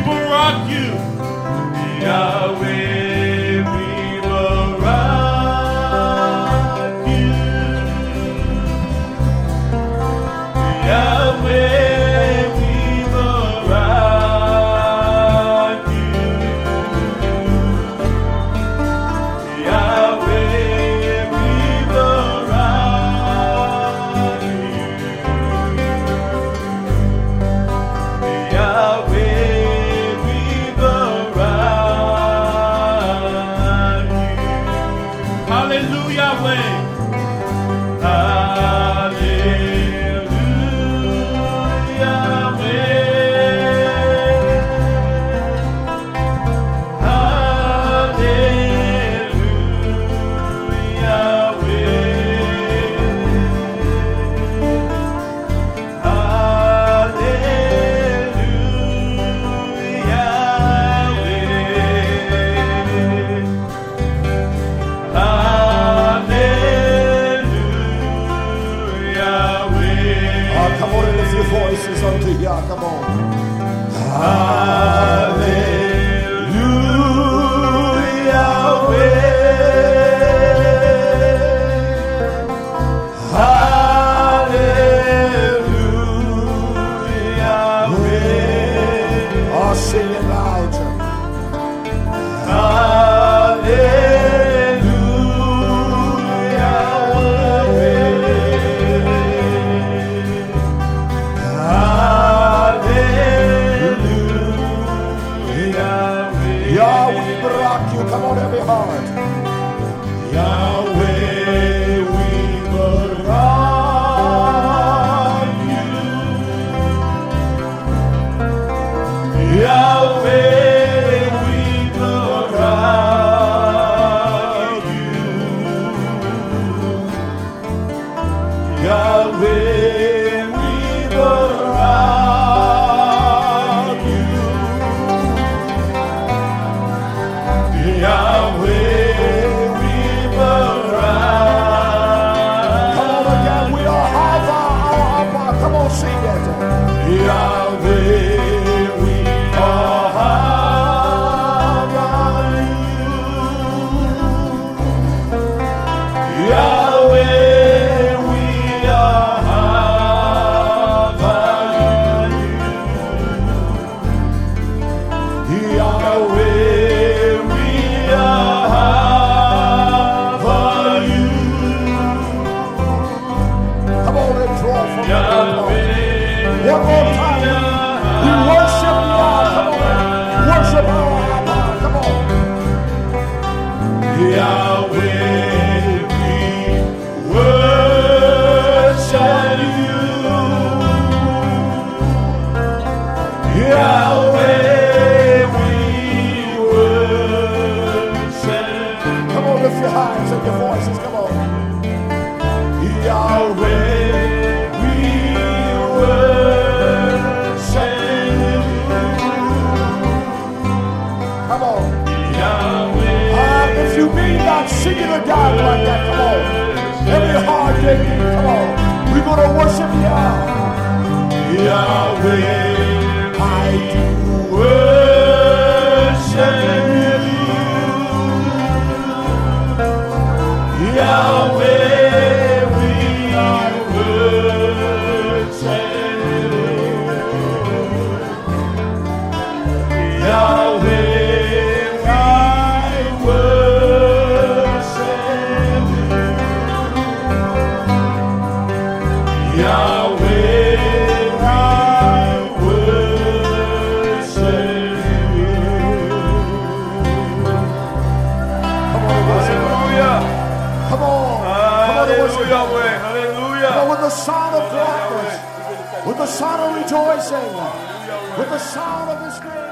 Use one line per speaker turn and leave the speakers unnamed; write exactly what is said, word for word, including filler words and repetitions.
will rock you. Yahweh, we will rock you. Yahweh, we will rock you. Yahweh, we will rock you. Yahweh, we will rock you. Hallelujah, Yahweh.
Voices unto Yah, come on.
Hallelujah, Yahweh. Hallelujah, Yahweh.
Oh, sing it loud.
Hallelujah, Yahweh.
Yah, we rock you. Come on, every heart.
Yahweh, we will rock you. Yahweh, we will rock you. Yahweh, we will rock you. Yahweh, we will rock.
Come on again. We are Hava, our Hava. Come on, sing it.
Yahweh, we are Hava you. Yahweh, we are Hava you. Yahweh, we are Hava you.
Come on and draw from the
Yahweh,
one more time. We worship Yah. Come on. Worship our Hava. Come on.
Yahweh, we worship you. Yahweh, we worship.
Come on, lift your hands and your voices. Come on.
Yahweh, we worship you.
Come on.
Yahweh,
Ah, if you mean that, sing it again like that. Come on. Every heart can beat. Come on. We're going to worship Yah.
Yahweh, I do worship you. Yahweh, we worship you. Yahweh, we worship you. Yahweh,
Come on. Come on to worship
Yahweh, hallelujah.
Come on, with the sound of gladness, with the sound of rejoicing, with the sound of His name.